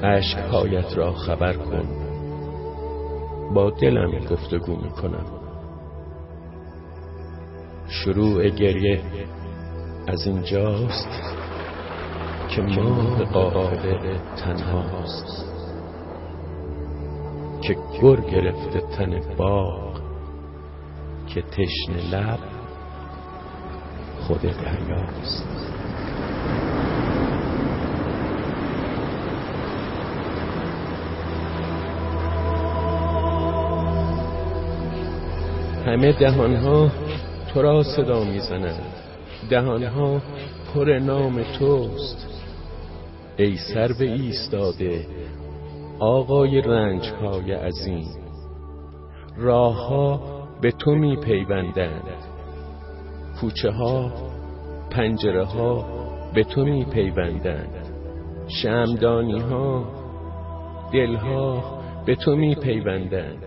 اشک‌هایت را خبر کن، با دلم گفتگو میکنم. شروع گریه از اینجاست که ماه قاهره تنهاست، که گر گرفته تن باغ، که تشنه لب خود دریاست. همه دهانها تو را صدا میزنند، دهانها پر نام توست. ای سر به ایستاده آقای رنج‌های عظیم، راهها به تو می پیوندند، کوچه ها پنجره ها به تو می پیوندند، شمعدانی ها دلها به تو می پیوندند.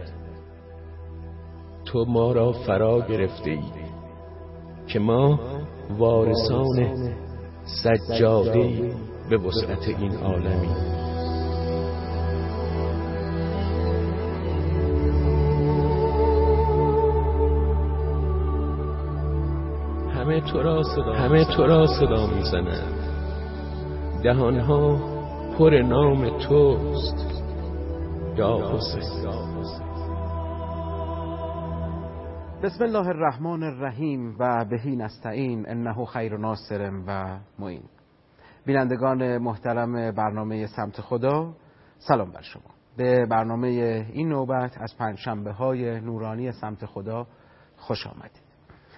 تو ما را فرا گرفته ای که ما وارثان سجاده به وسعت این عالمی. همه تو را صدا میزنند، دهانها پر نام توست یا حسین. بسم الله الرحمن الرحیم و بهی نستعین انه خیر ناصر و معین. بینندگان محترم برنامه سمت خدا، سلام بر شما. به برنامه این نوبت از پنجشنبه های نورانی سمت خدا خوش آمدید.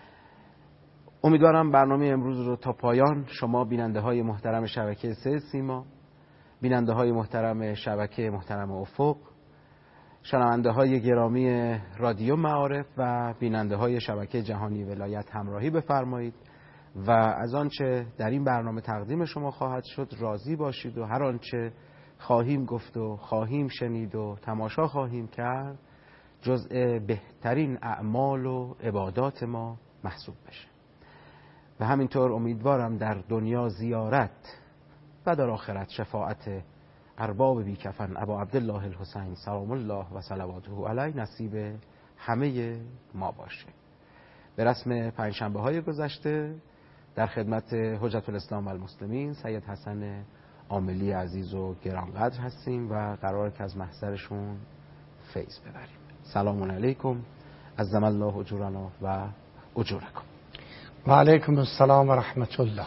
امیدوارم برنامه امروز رو تا پایان شما بیننده های محترم شبکه سه سیما، بیننده های محترم شبکه محترم افق، شنونده های گرامی رادیو معارف و بیننده های شبکه جهانی ولایت همراهی بفرمایید و از آنچه در این برنامه تقدیم شما خواهد شد راضی باشید و هر آنچه خواهیم گفت و خواهیم شنید و تماشا خواهیم کرد جزء بهترین اعمال و عبادات ما محسوب بشه. و همینطور امیدوارم در دنیا زیارت و در آخرت شفاعت ارباب بی کفن ابا عبدالله الحسین سلام الله و صلواته علیه نصیب همه ما باشه. به رسم پنجشنبه های گذشته در خدمت حجت الاسلام و المسلمین سید حسن عاملی عزیز و گرانقدر هستیم و قراره که از محضرشون فیض ببریم. سلام علیکم، عظم الله اجورنا و اجورکم. و علیکم السلام و رحمت الله.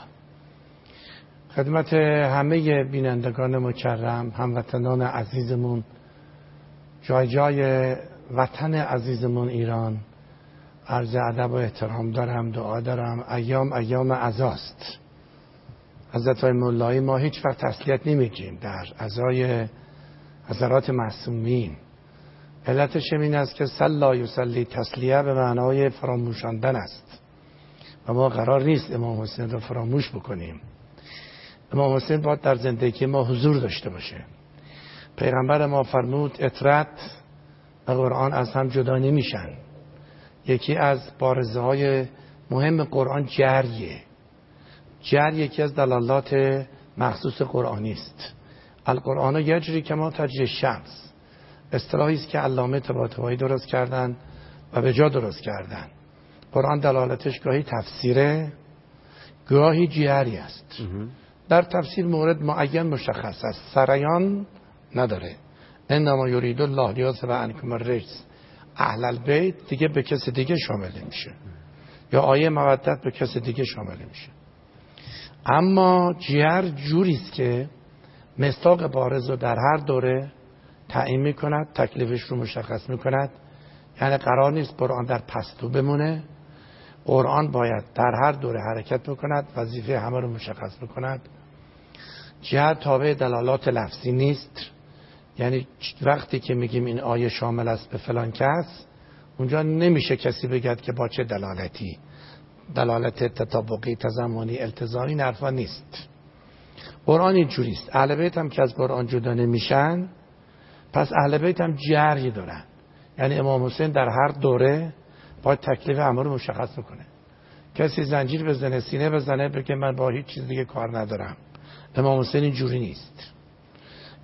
خدمت همه بینندگان مکرم، هموطنان عزیزمون، جای جای وطن عزیزمون ایران، عرض ادب و احترام دارم، دعا دارم. ایام عزاست. حضرت مولایی ما هیچ وقت تسلیت نمیگیم در عزای حضرات معصومین. علتش این است که صلی یصلی تسلیه به معنای فراموشاندن است و ما قرار نیست امام حسین رو فراموش بکنیم. امام حسین باید در زندگی ما حضور داشته باشه. پیغمبر ما فرمود اطرت و قرآن از هم جدا نمیشن. یکی از بارزه های مهم قرآن جریه. جر یکی از دلالات مخصوص قرآنی است. القرآن یجری کما تجری الشمس، اصطلاحی است که علامه طباطبایی درست کردن و به جا درست کردن. قرآن دلالتش گاهی تفسیره، گاهی جری است. در تفسیر مورد معین مشخص است، سریان نداره. انما یرید الله لیذهب عنکم الرجس اهل البیت دیگه به کسی دیگه شامل میشه، یا آیه مودت به کسی دیگه شامل میشه. اما جر جوری است که مصداق بارز رو در هر دوره تعیین میکند، تکلیفش رو مشخص میکند. یعنی قرار نیست قرآن در پستو بمونه. قرآن باید در هر دوره حرکت بکند، وظیفه همه رو مشخص بکند. جهت تابع دلالات لفظی نیست. یعنی وقتی که میگیم این آیه شامل است به فلان کس، اونجا نمیشه کسی بگد که با چه دلالتی، دلالت تطابقی، تضمنی، التزامی، این حرفا نیست. قرآن اینجوری است. اهل بیت هم که از قرآن جدا نمیشن، پس اهل بیت هم جری دارن. یعنی امام حسین در هر دوره باید تکلیف همه رو مشخص بکنه. کسی زنجیر بزنه، سینه بزنه، بگه من با هیچ چیز دیگه کار ندارم. امام حسین اینجوری نیست.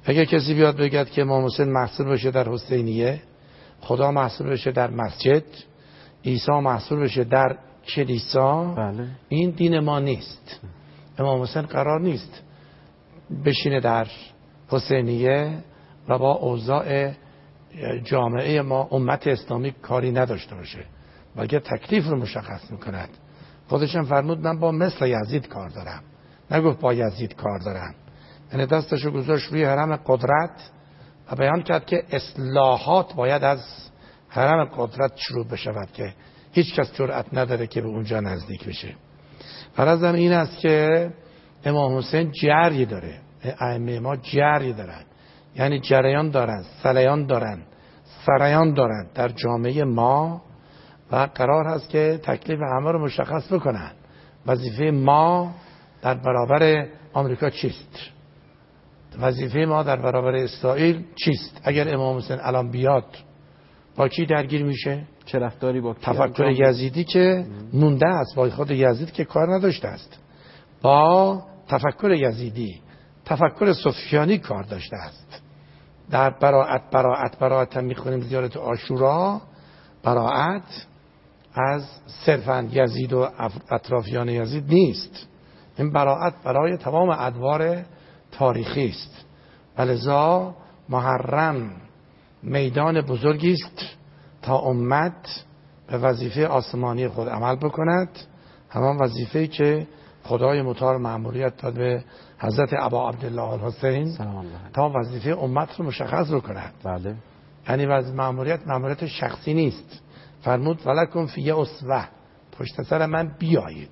اگر کسی بیاد بگد که امام حسین محصور بشه در حسینیه، خدا محصور بشه در مسجد، عیسی محصور بشه در کلیسا، بله. این دین ما نیست. امام حسین قرار نیست بشینه در حسینیه و با اوضاع جامعه ما امت اسلامی کاری نداشته باشه، بلکه تکلیف رو مشخص میکند. خودشم فرمود من با مثل یزید کار دارم، نگفت با یزید کار دارم. یعنی دستشو گذاشت روی حرم قدرت و بیان کرد که اصلاحات باید از حرم قدرت شروع بشود که هیچ کس جرأت نداره که به اونجا نزدیک بشه. فرضم این است که امام حسین جری داره، ائمه ما جری دارن، یعنی جریان دارن، سلیان دارن، سریان دارن در جامعه ما و قرار هست که تکلیف همه رو مشخص بکنن. وظیفه ما در برابر آمریکا چیست؟ وظیفه ما در برابر اسرائیل چیست؟ اگر امام حسین الان بیاد با کی درگیر میشه؟ چه رفتاری با تفکر یزیدی که مونده است، با خود یزید که کار نداشته است، با تفکر یزیدی، تفکر سفیانی کار داشته است. در براعت هم میخونیم زیارت عاشورا، براعت از صرفاً یزید و اطرافیان یزید نیست، این براعت برای تمام ادوار تاریخی است. ولذا محرم میدان بزرگی است تا امت به وظیفه آسمانی خود عمل بکند، همان وظیفه‌ای که خدای متعال مأموریت داد به حضرت ابا عبدالله الحسین تا وظیفه امت رو مشخص بکند. بله. یعنی مأموریت شخصی نیست. فرمود ولکم فی اسوه، پشت سر من بیایید.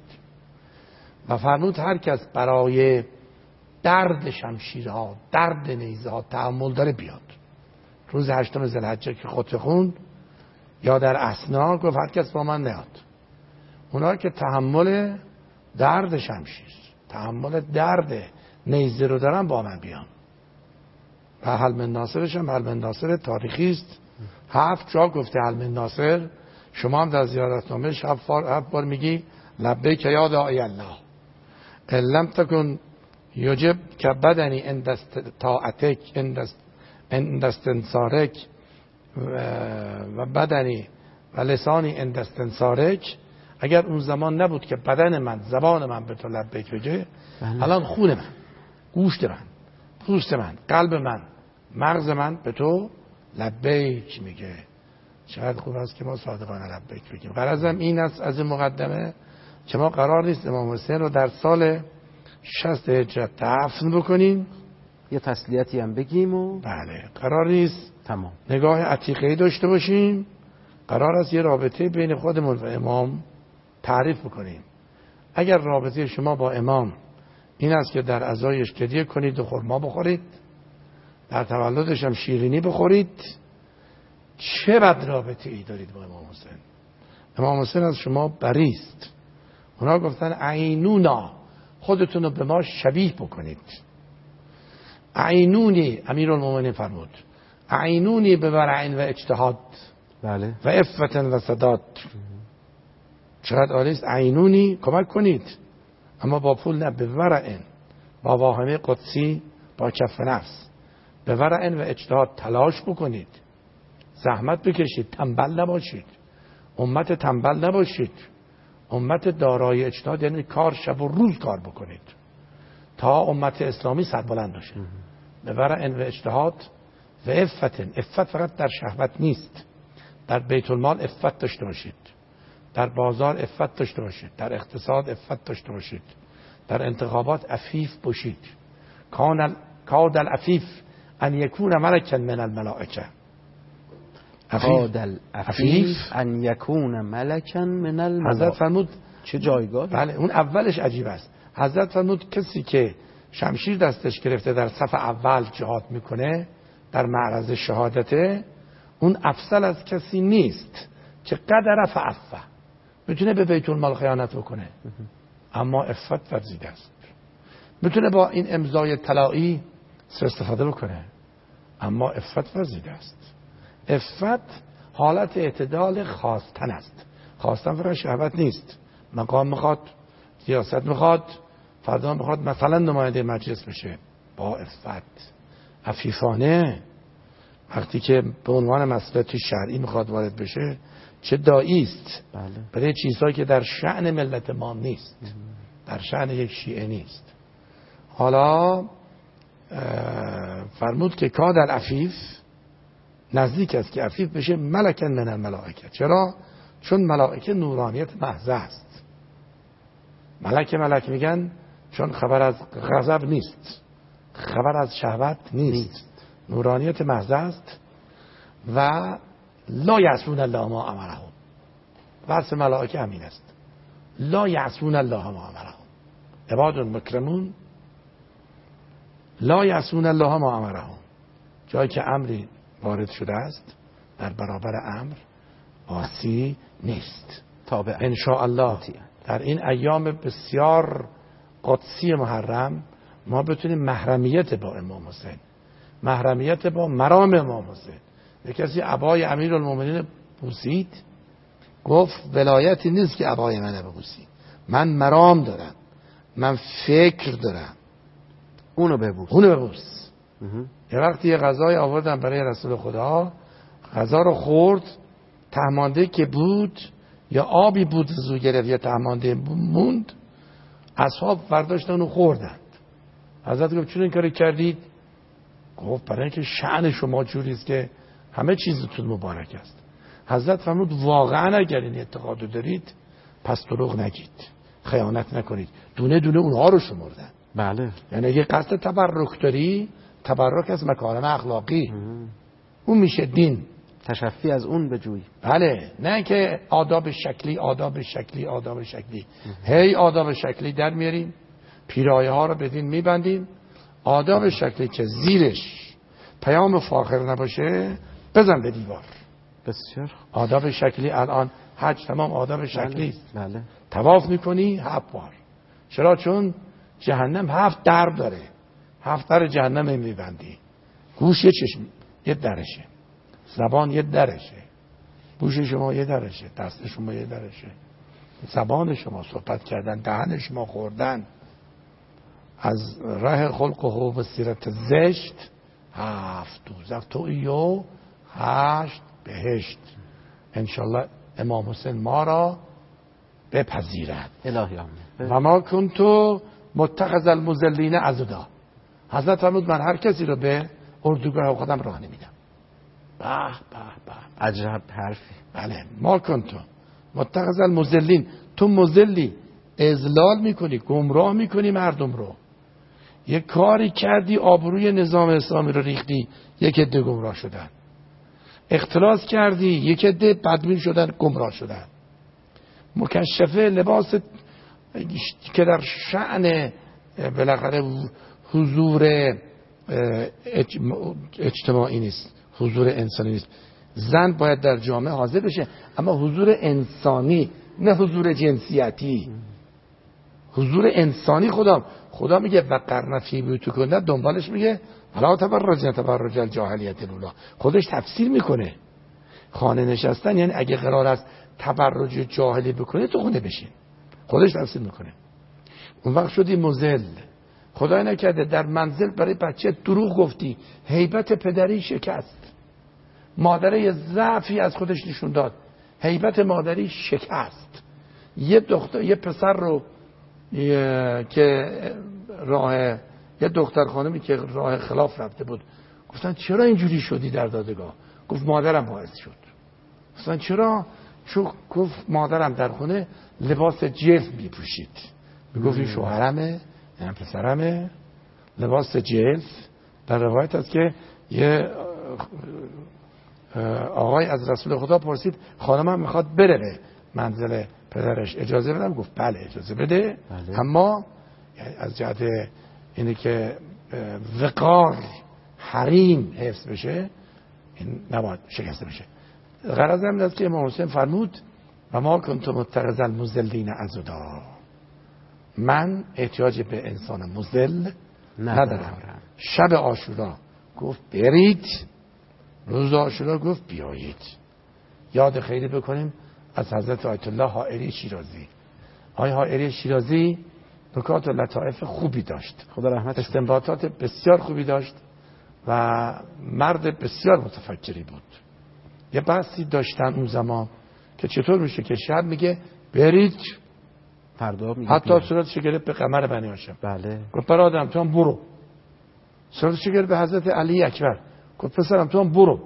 و فرمود هر کس برای درد شمشیرها، درد نیزه ها تحمل داره بیاد. روز 8 ذوالحجه که خطبه خوند یا در اثنا گفت هر کس با من نیاد. اونا که تحمل درد شمشیر، تحمل درد نیزه رو دارن با من بیان. و حل من ناصرش هم حل من ناصر تاریخی است. 7 جا گفته حل من ناصر. شما هم در زیارتنامه 7 بار میگی لبیک یا داعی الله لم تکن یجب که بدنی عند طاعتک عند استنصارک و بدنی و لسانی عند استنصارک. اگر اون زمان نبود که بدن من، زبان من به تو لبیک بگه، الان خون من، گوشت من، پوست من، قلب من، مغز من به تو لبیک میگه. شاید خوب است که ما صادقانه لبیک بگیم. غرضم این است از این مقدمه که ما قرار نیست امام حسین رو در سال 60 هجری دفن بکنیم، یه تسلیتی هم بگیم و بله، قرار نیست تمام نگاه عتیقه‌ای داشته باشیم. قرار است یه رابطه بین خودمون و امام تعریف بکنیم. اگر رابطه شما با امام این است که در عزایش گریه کنید و خرما بخورید، در تولدش هم شیرینی بخورید، چه بد رابطه ای دارید با امام حسین؟ امام حسین از شما بری است. اونا گفتن عینونا، خودتون رو به ما شبیه بکنید. عینونی، امیرالمومنین فرمود عینونی به ورع و اجتهاد، بله، و عفت و سداد. چقدر عالی است. عینونی، کمک کنید، اما با پول نه، به ورع، با واهمه قدسی، با کف نفس. به ورع و اجتهاد تلاش بکنید، زحمت بکشید، تنبل نباشید. امت تنبل نباشید. امت دارای اجتهاد یعنی کار شب و روز کار بکنید تا امت اسلامی سربلند باشه. به ورع و اجتهاد و عفت. عفت فقط در شهوت نیست. در بیت المال عفت داشته باشید، در بازار عفت داشته باشید، در اقتصاد عفت داشته باشید، در انتخابات عفیف باشید. کاد العفیف ان یکون ملکا من الملائکه. کاد العفیف ان یکون ملکا من الملائکه. حضرت فرمود چه جایگاه؟ بله، اون اولش عجیب است. حضرت فرمود کسی که شمشیر دستش گرفته در صف اول جهاد میکنه، در معرض شهادته، اون افضل از کسی نیست که قدر فعفه، میتونه به بیت المال خیانت بکنه اما عفت ورزیده است. میتونه با این امضای طلایی سوء استفاده بکنه اما عفت ورزیده است. عفت حالت اعتدال خواستن است. خواستن فقط شهوت نیست. مقام میخواد، سیاست میخواد، فردا میخواد مثلا نماینده مجلس بشه، با عفت. عفیفانه وقتی که به عنوان مسئله شرعی میخواد وارد بشه چه داعی است برای چیزهایی که در شأن ملت ما نیست، در شأن یک شیعه نیست. حالا فرمود که کاد العفیف، نزدیک است که عفیف بشه ملکن من الملائکه. چرا؟ چون ملائکه نورانیت محض است. ملک میگن چون خبر از غضب نیست، خبر از شهوت نیست، نورانیت محض است. و لا یعصون الله ما امرهم، وصف ملائکه همین است، لا یعصون الله ما امرهم، عباد مکرمون لا یعصون الله ما امرهم. جایی که امری وارد شده است در برابر امر عاصی نیست. تابع ان شاء الله در این ایام بسیار قدسی محرم ما بتونیم محرمیت با امام حسین، محرمیت با مرام امام حسین. یک کسی عبای امیرالمومنین بوسید، گفت ولایتی نیست که عبای من ببوسی، من مرام دارم، من فکر دارم، اونو ببوس. یه وقتی یه غذای آوردم برای رسول خدا، غذا رو خورد، تهمانده که بود یا آبی بود زو گرفت یا تهمانده موند، اصحاب فرداشتن اونو خوردند. حضرت گفت چون این کاری کردید؟ گفت برای اینکه شأن شما جوریست که همه چیزتون مبارک است. حضرت فرمود واقعا اگر این اعتقاد دارید پس دروغ نگید، خیانت نکنید. دونه دونه اونها رو شمردن. بله. یعنی اگه قصد تبرک داری، تبرک از مکارم اخلاقی، اون میشه دین. تشفی از اون بجوی. بله، نه که آداب شکلی آداب شکلی آداب شکلی. هی آداب شکلی در میاریم، پیرایه ها رو بدین میبندیم. آداب شکلی که زیرش پیام فاخر نباشه بزن به دیوار. بسیار. آداب شکلی الان حج تمام آداب شکلی است. بله. طواف میکنی 7 بار. چرا؟ چون جهنم 7 درب داره، 7 در جهنم میبندی. گوش یه چشم یه درشه، زبان یه درشه، گوش شما یه درشه، دست شما یه درشه، زبان شما صحبت کردن، دهن شما خوردن، از راه خلق و سیرت زشت 7 دوزخ تویی و 8 بهشت. انشالله امام حسین ما را بپذیرد. الهی آمین. و ما کنتو متخذ المذلین عضدا. حضرت فرمود من هر کسی رو به اردوگاه خودم راه نمیدم. به به به، عجب حرفی. بله، ما کنتو متخذ المذلین، تو مذلی، اذلال میکنی، گمراه میکنی مردم رو. یه کاری کردی آبروی نظام اسلامی رو ریختی، یک عده گمراه شدن. اختلاس کردی، یک عده بدبین شدن، گمراه شدن. مکشفه لباس که در شأن بالاخره حضور اجتماعی نیست، حضور انسانی نیست. زن باید در جامعه حاضر بشه، اما حضور انسانی، نه حضور جنسیتی، حضور انسانی. خدا میگه وقرن فی بیوتکن، دنبالش میگه ولا تبرج الجاهلیت الاولی. خودش تفسیر میکنه. خانه نشستن یعنی اگه قرار است تبرج جاهلی بکنه تو خونه بشین، خودش تفسیر میکنه. اون وقت شدی مذل. خدای نکرده در منزل برای بچه دروغ گفتی، هیبت پدری شکست، مادره ضعفی از خودش نشون داد، هیبت مادری شکست. یه دختر، یه پسر رو که یه دختر خانمی که راه خلاف رفته بود، گفتن چرا اینجوری شدی در دادگاه؟ گفت مادرم باعث شد. گفتن چرا؟ چون گفت مادرم در خونه لباس جلف میپوشید. میگفت این شوهرمه، این پسرمه، لباس جلف. در روایت است که یه آقای از رسول خدا پرسید خانمم میخواد بره به منزل پدرش، اجازه بدم؟ گفت بله اجازه بده، بله. اما از جهت اینه که وقار حریم حفظ بشه، این نباید شکسته بشه. غرض هم است که امام حسین فرمود و ما کنت متخذ المذلین عضدا، من احتیاج به انسان مذل ندارم. شب عاشورا گفت برید، روز عاشورا گفت بیایید. یاد خیلی بکنیم از حضرت آیت الله حائری شیرازی. حائری شیرازی نکات و لطائف خوبی داشت، خدا رحمت، استنباطات بسیار خوبی داشت. و مرد بسیار متفکری بود. یه بحثی داشتن اون زمان که چطور میشه که شب میگه برید فردا میگه حتی صورتش گرفت به قمر بنی هاشم. بله. گفت برادرم تو هم برو. صورتش گرفت به حضرت علی اکبر. گفت پسرم تو هم برو.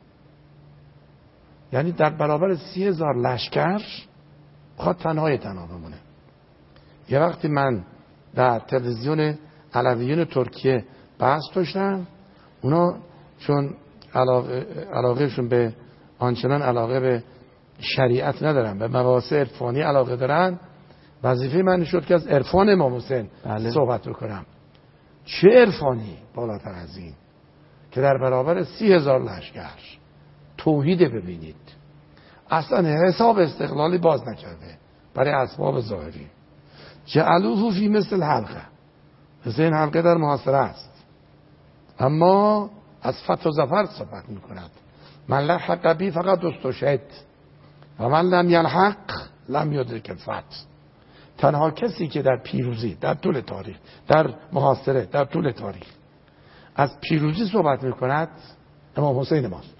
یعنی در برابر 30,000 لشکر خواهد تنها بمونه. یه وقتی من در تلویزیون علویون ترکیه بحث داشتم، اونا چون علاقهشون به آنچنان علاقه به شریعت ندارن، به مباحث عرفانی علاقه دارن، وظیفه من شد که از عرفان امام حسین صحبت بکنم. چه عرفانی بالاتر از این که در برابر 30,000 لشکر توحید ببینید. اصلا حساب استقلالی باز نکرده برای اسباب ظاهری. جعلوه فی مثل حلقه، مثل این حلقه در محاصره است، اما از فتح و ظفر صحبت می کند. من لحق بی فقط استشهد و من لم یلحق لم یدرک الفتح. تنها کسی که در پیروزی در طول تاریخ، در محاصره در طول تاریخ از پیروزی صحبت می کند امام حسین ماست.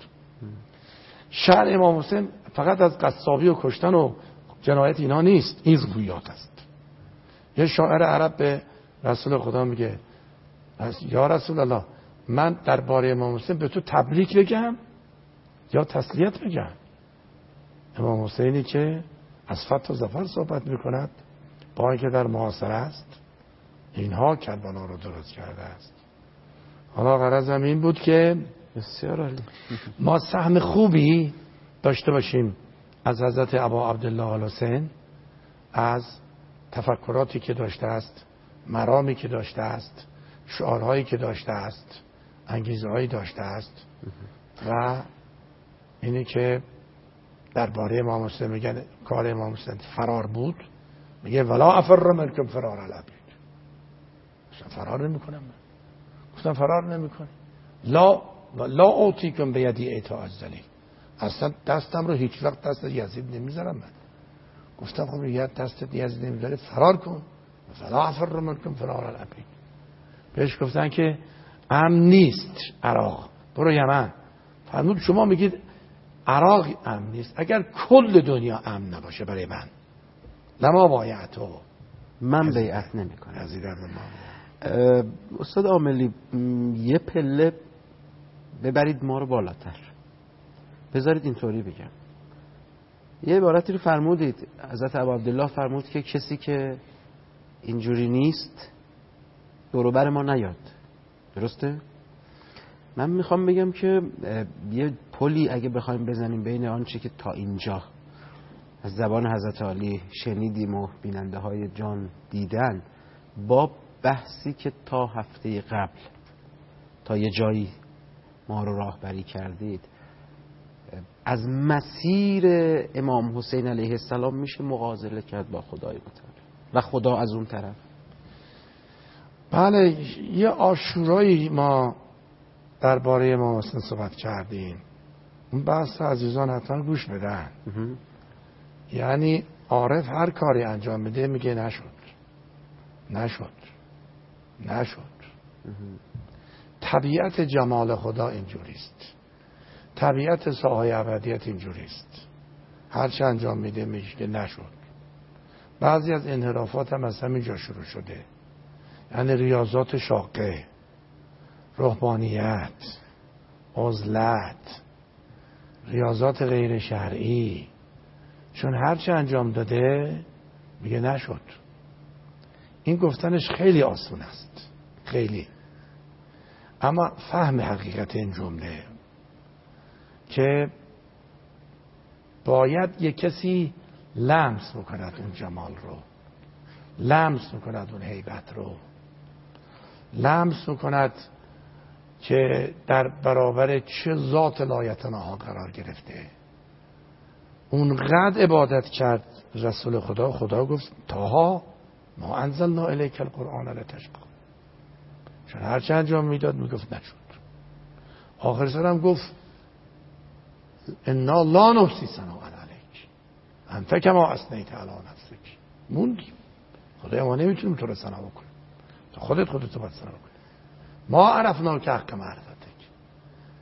شأن امام حسین فقط از قصابی و کشتن و جنایت اینا نیست، این رویات است. یه شاعر عرب به رسول خدا میگه یا رسول الله، من درباره امام حسین به تو تبریک بگم یا تسلیت بگم؟ امام حسینی که از فتح و ظفر صحبت میکند، با اینکه در محاصره است، اینها کربلا رو درست کرده است. حالا غرضم این بود که بسیار عالی ما سهم خوبی داشته باشیم از حضرت ابا عبدالله الحسین، از تفکراتی که داشته است، مرامی که داشته است، شعارهایی که داشته است، انگیزه‌هایی داشته است. و اینی که درباره امام حسین میگن کار امام حسین فرار بود، میگه ولا افر منکم فرار العبید. فرار نمیکنم من. گفتم فرار نمیکنی. لا اوتیکم بیدی ایتا ازلی. اصلا دستم رو هیچ وقت دست یزید نمیذارم من. گفتم خب یه دست یزید نمیذاره فرار کن. ولا افر منکم فرار العبید. بهش گفتن که امن نیست عراق، برو یمن. فرمود شما میگید عراق امن نیست، اگر کل دنیا امن نباشه برای من لما بایعتو، من بیعت نمیکنم. ما استاد عاملی یه پله ببرید ما رو بالاتر، بذارید اینطوری بگم. یه عبارتی رو فرمودید، حضرت ابا عبدالله فرمود که کسی که اینجوری نیست دوروبر ما نیاد. درسته؟ من میخوام بگم که یه پلی اگه بخوایم بزنیم بین آنچه که تا اینجا از زبان حضرت علی شنیدیم و بیننده های جان دیدن، با بحثی که تا هفته قبل تا یه جایی ما رو راهبری کردید، از مسیر امام حسین علیه السلام میشه مغازله کرد با خدای متعال و خدا از اون طرف. بله، یه عاشورایی ما درباره امام حسین صحبت کردیم. اون بحث عزیزان حتما گوش بدن. یعنی عارف هر کاری انجام میده میگه نشد. طبیعت جمال خدا اینجوریست، طبیعت ساحه ابدیت اینجوریست. هر چه انجام میده میگه نشد. بعضی از انحرافات هم از همینجا شروع شده، یعنی ریاضات شاقه، روحانیت، عزلت، ریاضات غیر شرعی. چون هر چه انجام داده میگه نشد. این گفتنش خیلی آسون است، خیلی. اما فهم حقیقت این جمله که باید یک کسی لمس بکند اون جمال رو، لمس بکند اون هیبت رو، لمس بکند که در برابر چه ذات لایتناها قرار گرفته. اونقدر عبادت کرد رسول خدا. خدا گفت تاها ما انزلنا الیک القرآن لتشقی. چون هر چه انجام میداد میگفت نشد. آخر سرم گفت انا لا نحصی ثناء علیک انت کما اثنیت علی نفسک. موندیم. خدای ما نمیتونیم تو رو ثنا بکنیم، تو خودت رو باید ثنا بکنی. ما عرفنا که حق معرفتک.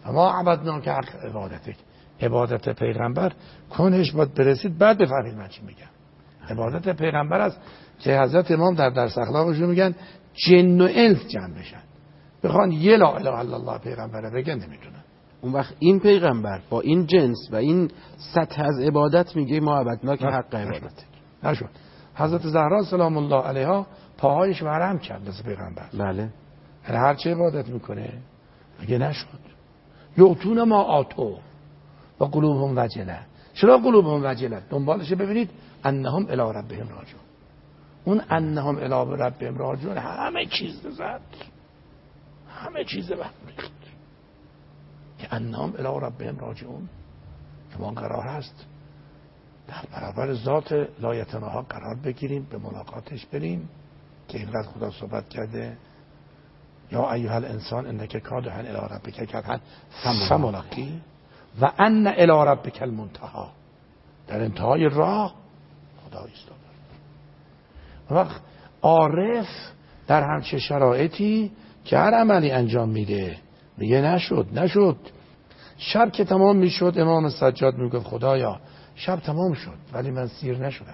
اما عبدنا که حق عبادتک، عبادت پیغمبر کنش باید برسید بعد بفهمید من چی میگم. عبادت پیغمبر است که حضرت امام در درس اخلاقشون میگن جن و انس جمع بشن بخوان یه لا اله الا الله پیغمبره بگن نمیتونن. اون وقت این پیغمبر با این جنس و این سطح از عبادت میگه ما عبدنا که حق عبادت نشد. حضرت زهرا سلام الله علیها پاهایش ورم کرد از پیغمبر. بله. یعنی هر چه عبادت میکنه اگه نشد یعطون ما آتو و قلوبهم وجله. چرا قلوبهم وجله؟ دنبالش ببینید انهم الی ربهم راجعون. اون انهم الی ربهم راجعون همه چیز زد، همه چیز به ریخت که انهم الی ربهم راجعون. ما قرار هست در برابر ذات لایتناها قرار بگیریم، به ملاقاتش بریم که اینقدر خدا صحبت کرده یا ایها الانسان انک کادح الی ربک کدحا فملاقی و ان الی ربک المنتهی. در انتهای راه خدا ایستاده. وقت عارف در همچه شرایطی که هر عملی انجام میده میگه نشد. شب که تمام میشد امام سجاد میگفت خدایا شب تمام شد ولی من سیر نشدم.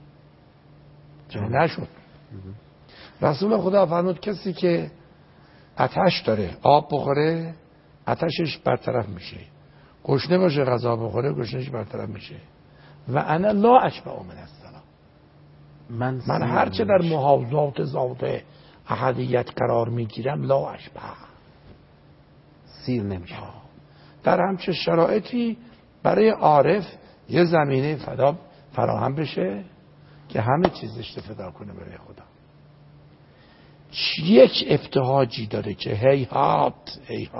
نشد. رسول خدا فرمود کسی که آتش داره آب بخوره آتشش برطرف میشه، گشنه باشه غذا بخوره گشنهش برطرف میشه. و انا لا اشبع من الصلاة. من هرچه در محاذات ذات احدیت قرار میگیرم لا اشبع، سیر نمیشه. در همچه شرایطی برای عارف یه زمینه فدا فراهم بشه که همه چیزش فدا کنه برای خدا. یک ابتهاجی داره که هیهات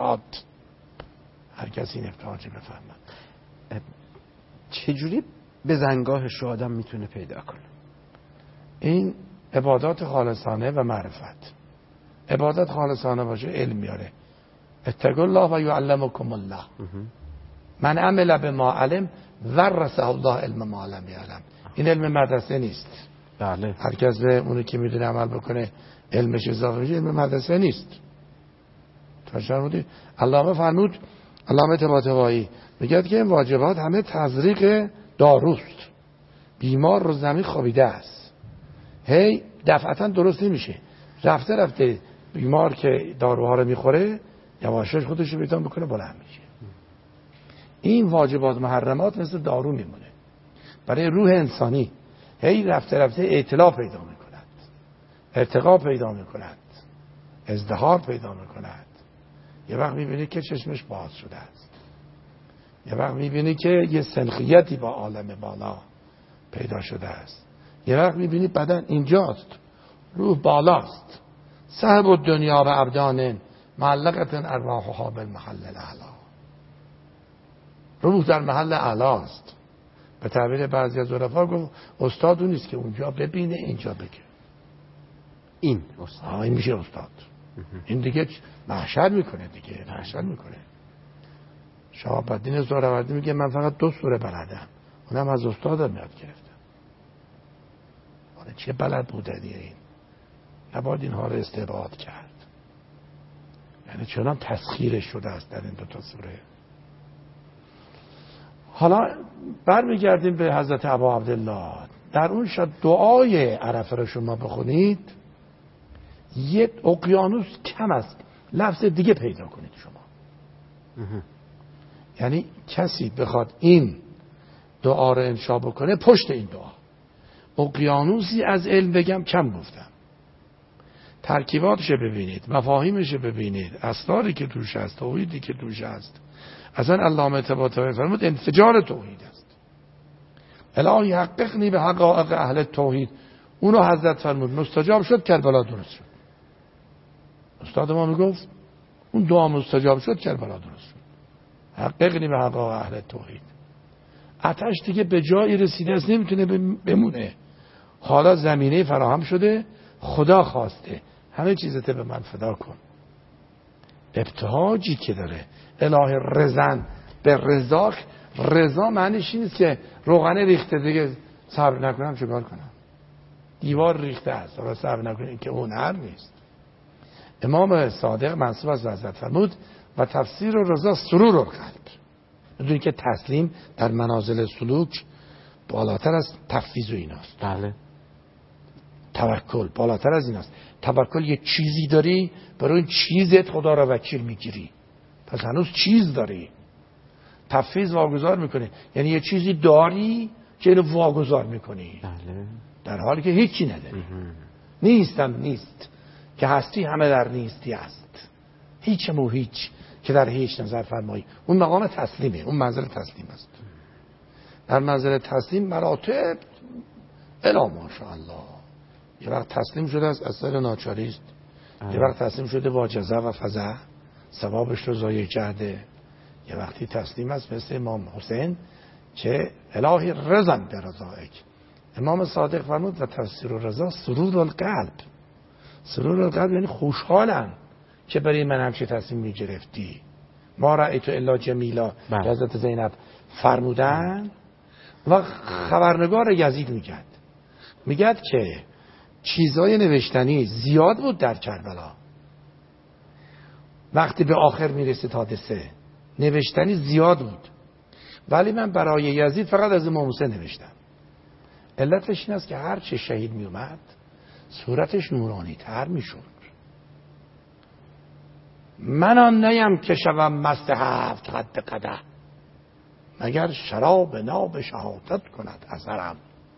هر کسی این ابتهاجی بفهمد. چجوری به زنگاهش رو آدم میتونه پیدا کنه؟ این عبادات خالصانه و معرفت. عبادت خالصانه باشه علم میاره. اتقوا الله و یعلمکم الله. من عمل به ما علم ورثه الله علم ما لم یعلم. این علم مدرسه نیست. بله. هر کس به اونی که میدونه عمل بکنه علمش اضافه میشه، علم مدرسه نیست. علامه فرمود، علامه طباطبایی میگه که این واجبات همه تزریق داروست. بیمار رو زمین خوابیده است، هی دفعتا درست نمیشه، رفته بیمار که داروها رو میخوره یواشش خودش رو بیتان بکنه بلند میشه. این واجبات محرمات مثل دارو میمونه برای روح انسانی. هی رفته اطلاع پیدا میکند، ارتقا پیدا میکند، ازدهار پیدا میکند. یه وقت میبینی که چشمش باز شده است، یه وقت میبینی که یه سنخیتی با عالم بالا پیدا شده است، یه وقت میبینی بدن اینجاست، روح بالاست. صاحب الدنیا و ابدان معلقت ارواحها بالمحل الاعلی. روح در محل اعلاست. به تعبیر بعضی از عرفا گفت استاد اون نیست که اونجا ببینه اینجا بگه. این استاد. این میشه استاد. این دیگه محشر میکنه دیگه، محشر میکنه. شهاب الدین سهروردی میگه من فقط 2 سوره بلدم، اونم از استادم یاد گرفتم. چه بلد بودنیه این؟ نباید اینها رو استبعاد کرد. یعنی چنان تسخیرش شده است در این 2 سوره. حالا برمیگردیم به حضرت ابا عبدالله. در اون شب دعای عرفه رو شما بخونید، یه اقیانوس کم است لفظ دیگه پیدا کنید شما. یعنی کسی بخواد این دعا رو انشا بکنه پشت این دعا اقیانوسی از علم بگم کم گفتم. ترکیباتش ببینید، مفاهیمش ببینید، اسراری که توش هست، توحیدی که توش هست. اصلا علامه طباطبایی فرمود انفجار توحید است. الهی حققنی به حقائق اهل توحید. اونو حضرت فرمود مستجاب شد، کربلا درست شد. استاد ما میگفت اون دعا مستجاب شد، کربلا درست شد. حققنی به حقائق اهل توحید. آتش دیگه به جایی رسیده است نمیتونه بمونه. حالا زمینه فراهم شده، خدا خواسته همه چیزت به من فدا کن. ابتهاجی که داره الهی رزن به رزاق. رضا معنیش این نیست که روغن ریخته دیگه صبر نکنم چیکار کنم، دیوار ریخته است و صبر نکنم، که هنر نیست. امام صادق منصوب از حضرت فرمود و تفسیر رضا سرور القلب. میدونی که تسلیم در منازل سلوک بالاتر از تفویض و ایناست. بله. توکل بالاتر از ایناست. توکل یه چیزی داری، برای این چیزت خدا را وکیل میگیری، پس هنوز چیز داری. تفویض واگذار میکنه، یعنی یه چیزی داری که اینو واگذار میکنی. بله. در حالی که هیچی نداری. نیستم نیست که هستی همه در نیستی است. هیچم و هیچ که در هیچ نظر فرمایی. اون مقام تسلیمه، اون منزل تسلیم است. در منزل تسلیم مراتب الا ماشاءالله. یه وقت تسلیم شده از اثر ناچاری است، یه وقت تسلیم شده با جزع و فزع ثوابش رو ضایع کرده، یه وقتی تسلیم است مثل امام حسین که الهی رضا برضایک. امام صادق فرمود و تفسیر رضا سرور القلب. سرور القلب یعنی خوشحالم که برای من همچه تصمیم میگرفتی. ما رأیت الا جمیلا حضرت زینب فرمودن. و خبرنگار یزید میگد که چیزای نوشتنی زیاد بود در کربلا. وقتی به آخر میرسه حادثه نوشتنی زیاد بود، ولی من برای یزید فقط از امام حسین نوشتم. علتش این است که هر چه شهید می اومد صورتش نورانی تر می شد. من آن نیم که شوم مست 7 قد قدح، مگر شراب ناب شهادت کند اثرم.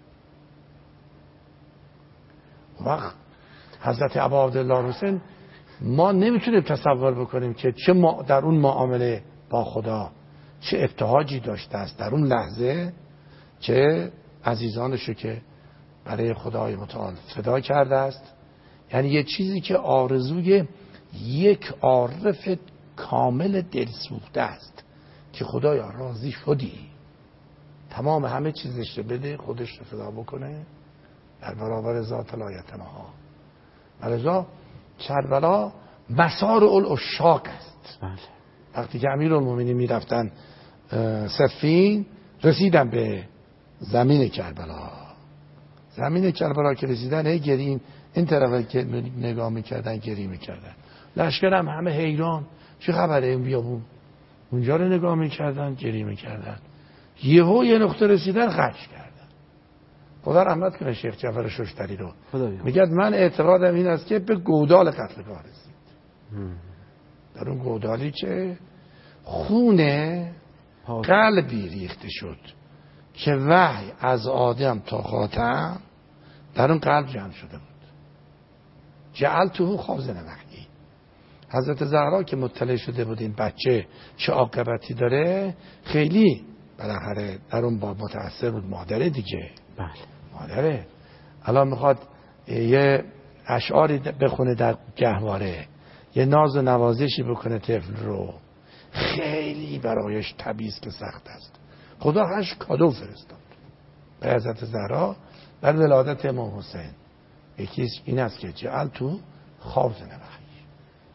وقت حضرت ابوعبدالله حسین ما نمیتونیم تصور بکنیم که چه در اون معامله با خدا چه ابتهاجی داشته است در اون لحظه، چه عزیزانشو که برای خدای متعال فدا کرده است. یعنی یه چیزی که آرزوی یک عارف کامل دلسوخته است که خدایا راضی شدی تمام همه چیزش رو بده، خودش رو فدا بکنه در برابر ذات لایتناها. ولذا کربلا مسار العشاق است. وقتی که امیرالمومنین میرفتن صفین رسیدن به زمین کربلا. زمین کربلا که رسیدن هی گریم این طرف که نگاه میکردن گری میکردن. لشکر هم همه حیران چه خبره این بیابون. اونجا رو نگاه میکردن گری میکردن. یهو یه نقطه رسیدن خرج کردن. خدا رحمت کنه شیخ جعفر ششتری رو. میگه من اعتقادم این است که به گودال قتلگاه رسید. در اون گودالی که خون قلبی ریخته شد که وحی از آدم تا خاتم در اون قلب جمع شده بود. جعلته خازن وحی. حضرت زهرا که مطلع شده بود این بچه چه عاقبتی داره، خیلی بالاخره در اون باب متأثر بود. مادره دیگه. بله. مادره الان میخواد یه اشعاری بخونه در گهواره، یه ناز و نوازشی بکنه طفل رو، خیلی برایش تبعیض که سخت است. خدا 8 کادو فرستاد به حضرت زهرا در ولادت امام حسین. یکیش این است که جعل تو خازن وحی،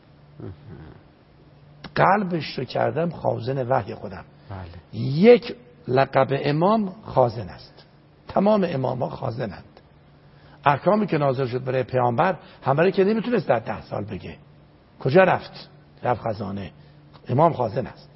قلبش رو کردم خازن وحی خودم. بله. یک لقب امام خازن است. تمام امام ها خازنند. احکامی که نازل شد برای پیامبر همه که نمیتونست در 10 سال بگه. کجا رفت خزانه. امام خازن است.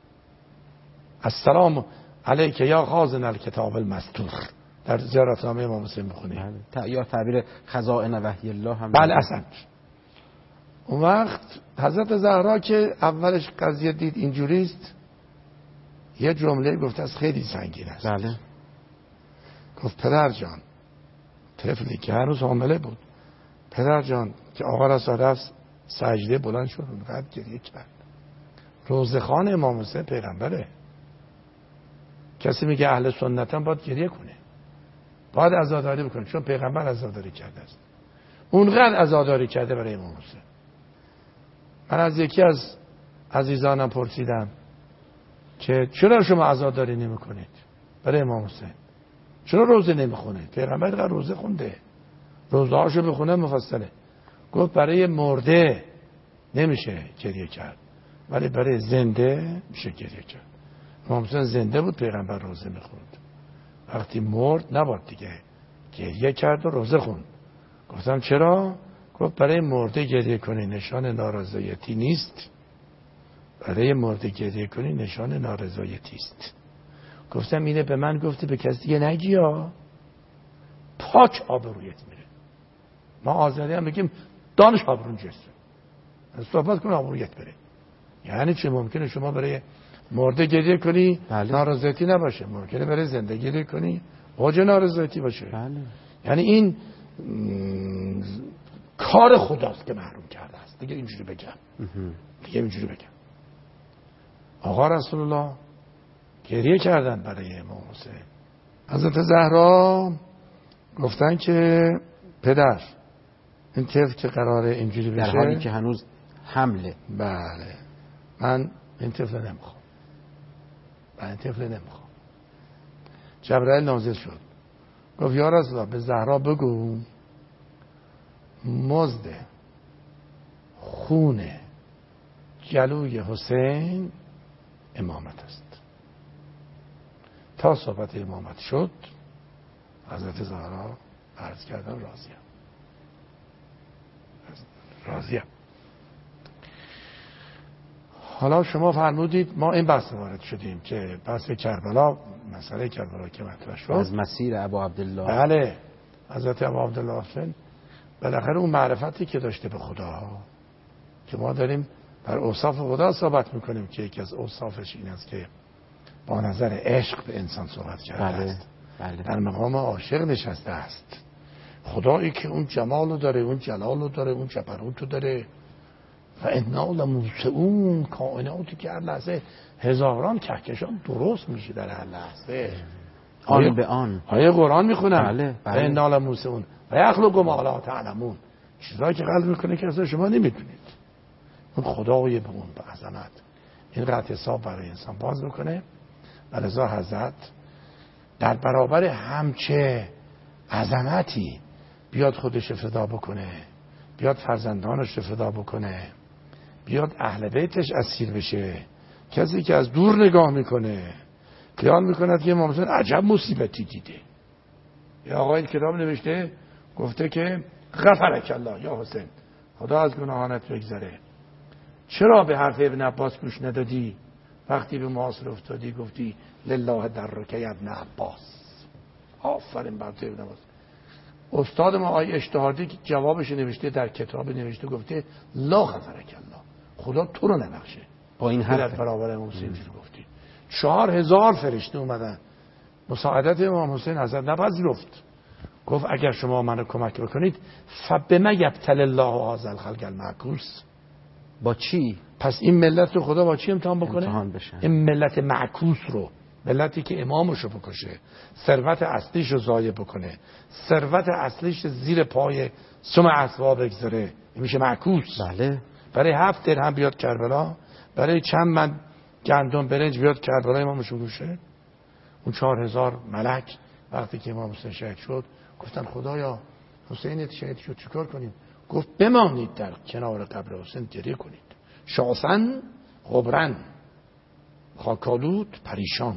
السلام علیک یا خازن الکتاب المستور در زیارتنامه امام حسین بخونید. یا تعبیر خزائن وحی الله هم. بله اصلا. اون وقت حضرت زهرا که اولش قضیه دید اینجوریست، یه جمله گفت از خیلی سنگین است. بله. گفت پدر جان، طفلی که هنوز حامله بود، پدر جان که آقا رسول رفت سجده بلند شد اونقدر گریه کرد. روزخان امام حسین پیغمبره. کسی میگه اهل سنتن باید گریه کنه، باید عزاداری بکنه، چون پیغمبر عزاداری کرده است. اونقدر عزاداری کرده برای امام حسین. من از یکی از عزیزانم پرسیدم که چرا شما عزاداری نمی کنید برای امام حسین؟ چرا روزه نمی خونید؟ پیغمبر قرار روزه خونده، روزه هاشو بخونه مفصله. گفت برای مرده نمیشه گریه کرد، ولی برای زنده میشه گریه کرد. امام حسین زنده بود، پیغمبر روزه میخوند. وقتی مرد نباید دیگه گریه کرد و روزه خوند. گفتم چرا؟ گفت برای مرده گریه کنی نشان نارضایتی نیست، برای مرده گریه کنی نشان نارضایتی است. گفتم اینه به من گفتی به کسی دیگه نگی ها، پاک آبرویت میره. ما آزادی هم بگیم دانش آبرون جسته، صحبت کن آبرویت بره. یعنی چه ممکنه شما برای مرده گریه کنی نارضایتی نباشه، ممکنه برای زنده گریه کنی اوج نارضایتی باشه. یعنی این کار خداست که محروم کرده است. دیگه اینجوری بگم. آقا رسول الله گریه کردن برای امام حسین. حضرت زهرا گفتن که پدر این طفل که قراره اینجوری بشه، در حالی که هنوز حمله، بله من این طفل نمیخوام. جبرائیل نازل شد گفت یا رسول الله به زهرا بگو مزد خون گلوی حسین امامت است. تا صحبت امامت شد حضرت زهرا عرض کردن راضیم. حالا شما فرمودید ما این بحث وارد شدیم که بحث کربلا، مسئله کربلا که مطرح شد از مسیر ابا عبدالله. بله حضرت ابا عبدالله حسین بالاخره اون معرفتی که داشته به خدا، که ما داریم بر اوصاف خدا صحبت میکنیم که یکی از اوصافش این است که با نظر عشق به انسان صحبت کرده است. در مقام عاشق نشسته است. خدایی که اون جمال رو داره، اون جلال رو داره، اون جبروت رو داره. و انا لموسعون، کائناتی که هر لحظه هزاران کهکشان درست میشه در هر لحظه، آن به آن. آیه قرآن میخونم بله. و انا لموسعون و یخلق ما لا تعلمون، چیزایی که قلب میکنه که اصلا شما نمیدونید. اون خدای به اون به عظمت این قطع حساب برای انسان باز میکنه. و لذا حضرت در برابر همچه عظمتی بیاد خودش فدا بکنه، بیاد فرزندانش فدا بکنه، بیاد اهل بیتش اسیر بشه. کسی که از دور نگاه میکنه خیال میکند که امام حسین عجب مصیبتی دیده. یا آقای کتاب نوشته گفته که غفرک الله یا حسین، خدا از گناهانت بگذره. چرا به حرف ابن عباس گوش ندادی؟ وقتی به معاصر افتادی گفتی لله درک یا ابن عباس. آفرین بر تو ابن عباس. استاد ما آقای اشتهاردی که جوابش نوشته در کتاب نوشته گفته لا غفرک الله، خدا تو رو نبخشه. با این حرف در برابر امام حسین گفتی. 4000 فرشته اومدن مساعدت امام حسین حضرت نپذیرفت. گفت اگر شما منو کمک بکنید فبما یبتلی الله هذا الخلق المعکوس، با چی؟ پس این ملت رو خدا با چی امتحان بکنه؟ امتحان بشن. این ملت معکوس رو، ملتی که امامشو بکشه، ثروت اصلیش رو ضایع بکنه، ثروت اصلیش زیر پای سم اسوا بگذاره، این میشه معکوس. بله. برای 7 درهم بیاد کربلا، برای چند من گندم برنج بیاد کربلا امامشو بکشه. اون 4000 ملک وقتی که امام حسین شهید شد گفتن خدایا حسین شهید شد چیکار کنیم؟ گفت بمانید در کنار قبر حسین گریه کنید. شاسن غبرن خاکالود پریشان.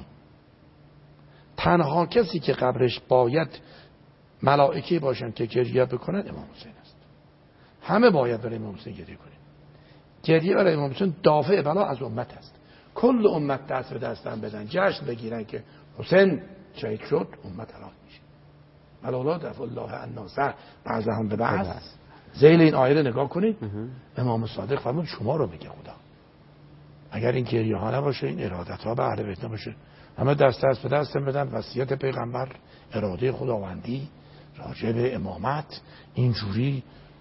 تنها کسی که قبرش باید ملائکه باشن که گریه بکنن امام حسین است. همه باید برای امام حسین گریه کنیم. گریه برای امام حسین دافع بلا از امت است. کل امت دست به دست هم بدن جشن بگیرن که حسین شهید شد، امت هلاک میشه. ملالا دفع الله الناس بعضهم به بعض. ذیل این آیه رو نگاه کنید. امام صادق فرمود شما رو میگه خدا. اگر این گریه ها نباشه، این ارادت ها به اهل بیت نباشه، همه دست به دست بدن وصیت پیغمبر، اراده خداوندی راجع به امامت اینجوری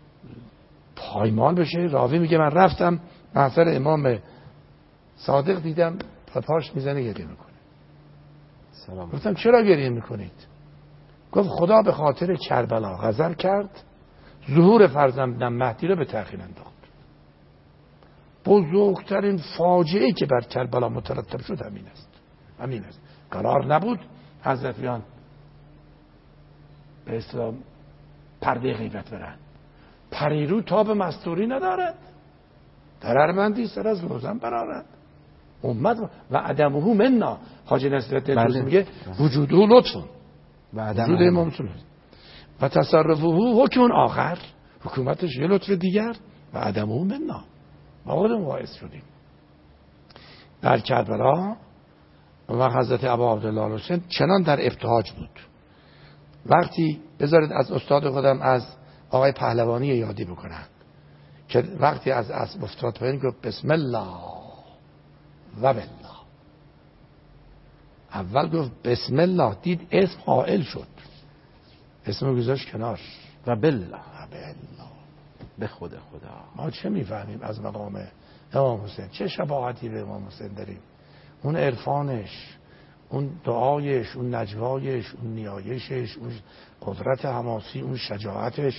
پایمال بشه. راوی میگه من رفتم محضر امام صادق دیدم پاش میزنه گریه میکنه. گفتم چرا گریه میکنید؟ گفت خدا به خاطر کربلا غضب کرد، ظهور فرزندم مهدی رو به تأخیر انداخت. بزرگترین فاجعه که بر کربلا مترتب شد همین است. قرار نبود حضرت بیان به اسلام پرده غیبت برن. پریرو تاب مستوری ندارد، در ارمندی سر از روزن برارد. امت و عدمه منا. حاجی نصرت دلدوست میگه وجوده لطفون وجود امام حسین و تصرفه حکم آخر، حکومتش یه لطف دیگر و عدمه منا. ما خودمون باعث شدیم. در کربلا و حضرت ابا عبدالله حسین چنان در ابتهاج بود. وقتی بذارید از استاد خودم از آقای پهلوانی یادی بکنم که وقتی از اسب افتاد پایین گفت بسم الله و بالله. اول گفت بسم الله، دید اسم حائل شد، اسمو گذاشت کنار و بالله. و بالله. به خدا ما چه میفهمیم از مقام امام حسین؟ چه شباهتی به امام حسین داریم؟ اون عرفانش، اون دعایش، اون نجوایش، اون نیایشش، اون قدرت حماسی، اون شجاعتش.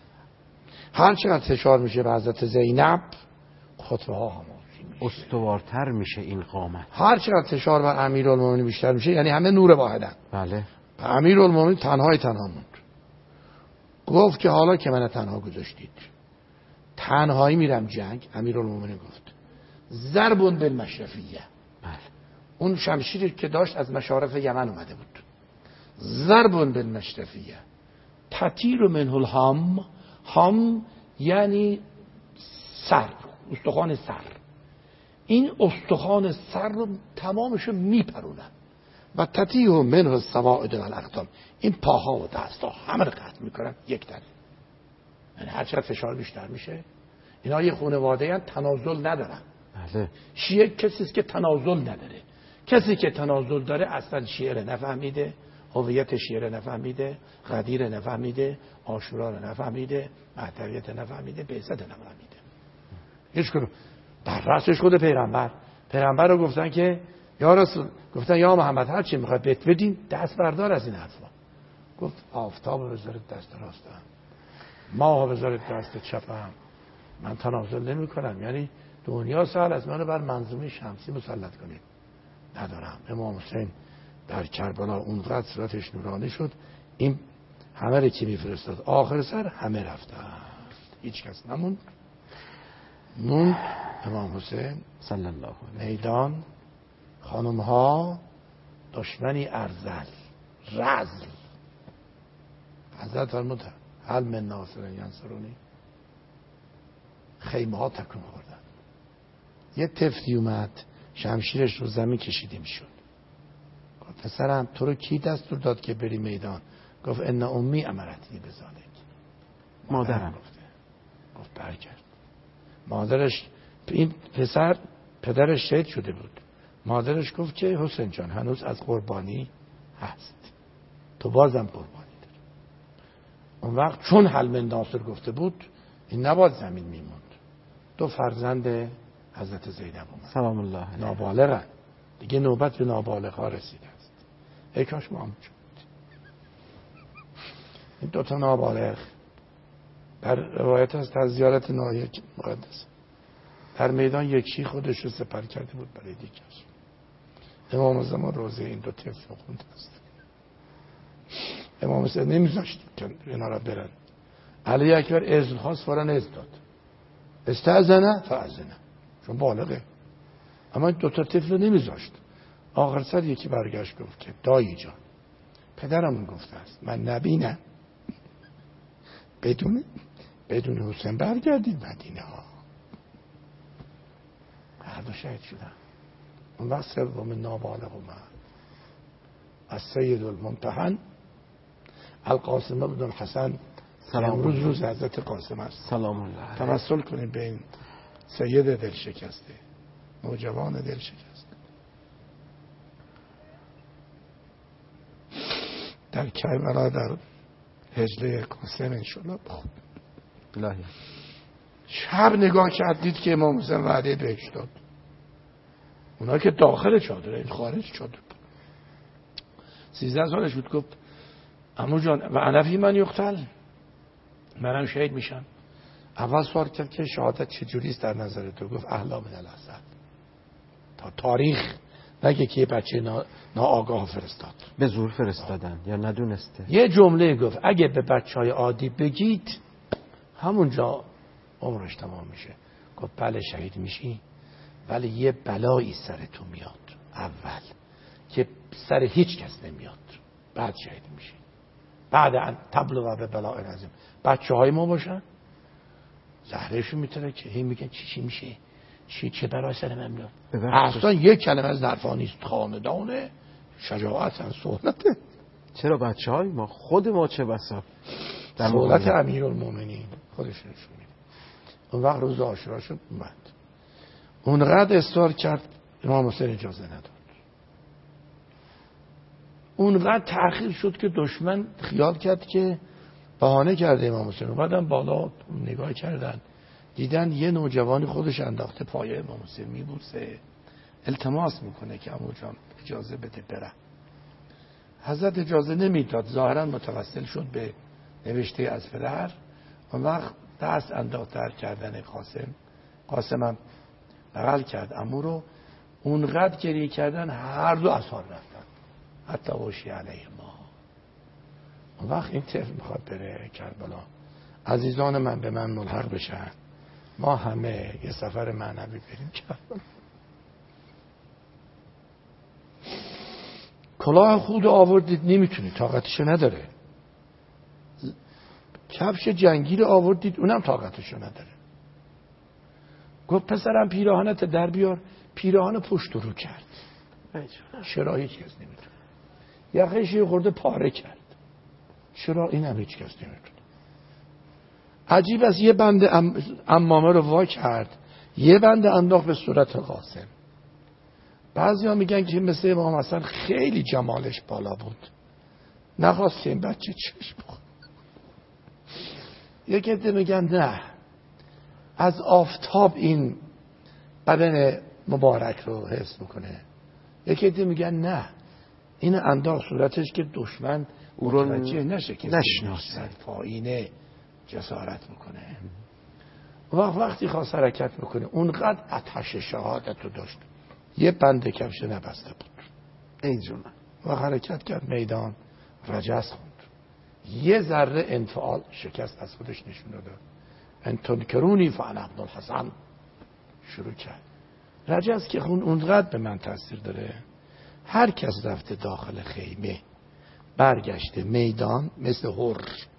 هر چقدر فشار میشه به حضرت زینب خطبه ها حماسی میشه، استوارتر میشه این قامت. هر چقدر فشار بر امیرالمومنین بیشتر میشه، یعنی همه نور واحدن. بله. امیرالمومنین تنها موند. گفت که حالا که من تنها گذاشتید تنهایی میرم جنگ. امیرالمومنین گفت ضرب بالمشرفیه. بله. اون شمشیری که داشت از مشارف یمن اومده بود. ضرب بالمشرفیه تطیر منه الهم. هم یعنی سر، استخوان سر. این استخوان سر رو تمامشو میپرونن و تطیح منه السواعد والاقدام. این پاها و دستها همه رو قطع میکنن یک دره. یعنی هر چقدر فشار بیشتر میشه. اینا یه خانواده ان تنازل ندارن. بله. شیعه کسی است که تنازل نداره. کسی که تنازل داره اصلا شیعه رو نفهمیده، هویت شیعه رو نفهمیده، غدیر نفهمیده، عاشورا رو نفهمیده، مهدویت نفهمیده، بعثت نفهمیده. هیچ کنو در رأسش خود پیغمبر رو گفتن که یا رسول، گفتن یا محمد هر چی میخواد بهت بدیم، دست بردار از این حرفا. گفت آفتاب بذارید دست راستم، ماه بذارید دست چپم، من تنازل نمی کنم. یعنی دنیا سهل از منو بر منظومه شمسی مسلط کنید ندارم. امام حسین در کربلا اونقدر صورتش نورانی شد، این همه رو که میفرستاد آخر سر همه رفتن، هیچ کس نموند. موند امام حسین صلی الله علیه. میدان، خانم ها دشمنی ارذل رزل. حضرت فرمود هل من ناصر ینصرونی. خیمه ها تکون خوردن. یه طفلی اومد شمشیرش رو زمین کشیده میشد. گفت پسرم تو رو کی دستور داد که بری میدان؟ گفت ان امی امرتنی بذالک. مادرم گفت برگرد. مادرش، این پسر پدرش شهید شده بود، مادرش گفت که حسین جان هنوز از قربانی هست، تو بازم قربانی داری. اون وقت چون حل من ناصر گفته بود این نباید زمین میموند. دو فرزند حضرت زینب اومد سلام الله علیه، نابالغن دیگه، نوبت به نابالغ ها رسیده است. ای کاش ما هم شد. این دوتا نابالغ در روایت هست از زیارت ناحیه مقدس در میدان یکی خودش رو سپر کرده بود برای دیگر. امام زمان روزه این دو طفل خونده است. امام حسین نمیذاشت که اینا را برن. علی اکبر اذن خواست، فوراً اذن داد. استأذنه فأذنه، چون بالغه. اما این دو تا طفل نمیذاشت. آخر سر یکی برگشت گفت که دایی جان پدرمون گفته است من نبینم بدون حسین برگردید مدینه ها. هر دو شهید شدن. اون وقت سوم نابالغ اومد از سید الممتحن القاسم بن الحسن. امروز روز حضرت قاسم است سلام الله. تمثل کنید به این سید دل شکسته، نوجوان دل شکسته. در کربلا در هجله قاسم انشالله الهی شب نگاه کرد دید که امام حسین وعده بهش داد. اونا که داخل چادره، این خارج چادر بود. 13 سالش بود. گفت عمو جان و انفی من یقتل، منم شهید میشم. اول سوال کرد که شهادت چجوری است در نظر تو؟ گفت احلا من الاسد. تا تاریخ نگه که یه بچه ناآگاه فرستاد، به زور فرستادن یا ندونسته. یه جمله گفت اگه به بچهای عادی بگید همونجا عمرش تمام میشه. گفت بله شهید میشی، ولی یه بلایی سر تو میاد اول که سر هیچ کس نمیاد، بعد شهید میشی. بعد ان تبلغ به بلاء عظیم. بچه های ما باشن زهرهشون میتره که هی میگن چی میشه چه برای سر من میاد؟ اصلا یک کلمه از حرفا نیست. خاندان شجاعت هم سهولته. چرا بچه های ما خود ما چه بسا سهولت امیرالمومنین خودش نشون میده. اون وقت روز عاشورا شد اومد، اونقدر اصرار کرد امام حسین اجازه نداد. اونقدر تأخیر شد که دشمن خیال کرد که بهانه کرده امام حسین. اومدن بالا نگاه کردن، دیدن یه نوجوانی خودش انداخته پای امام حسین میبوسه، التماس میکنه که عمو جان اجازه بده برم. حضرت اجازه نمیداد، ظاهرا متوسل شد به نوشته از پدر. اون وقت دست انداخت در کردن قاسم هم بغل کرد عمو رو. اونقدر گریه کردن هر دو از حال رفتن، حتی وشی علیه ما. اون وقت این طفل میخواد بره کربلا، عزیزان من به من ملحق بشن، ما همه یه سفر معنوی بریم کربلا. کلاه خود آوردید نمیتونی، طاقتشو نداره. کفش جنگی رو آوردید اونم طاقتشو نداره. گفت پسرم پیراهنت در بیار، پیراهن پشت رو کرد. چرا هیچ کس نمیتونه. یخش یه خورده پاره کرد، چرا اینم هیچ کس نمیتونه. عجیب است، یه بند عمامه رو وا کرد، یه بند انداخت به صورت قاسم. بعضی ها میگن که مثل امام حسن خیلی جمالش بالا بود، نخواست این بچه چشم بخواد. یکی عده میگن نه، از آفتاب این بدن مبارک رو حفظ میکنه. یکی عده میگن نه، این انداخت صورتش که دشمن او رو نشه که نشناسه، پایینه جسارت میکنه. وقتی خواست حرکت میکنه اونقدر آتش شهادت رو داشت، یه بند کفش نبسته بود. ای جون. و حرکت کرد میدان، رجز خوند، یه ذره انفعال شکست از خودش نشون داد. انتون کرونی فانا ابن الحسن شروع کرد. رجز که خون اونقدر به من تاثیر داره. هر کس رفته داخل خیمه برگشته میدان مثل هر،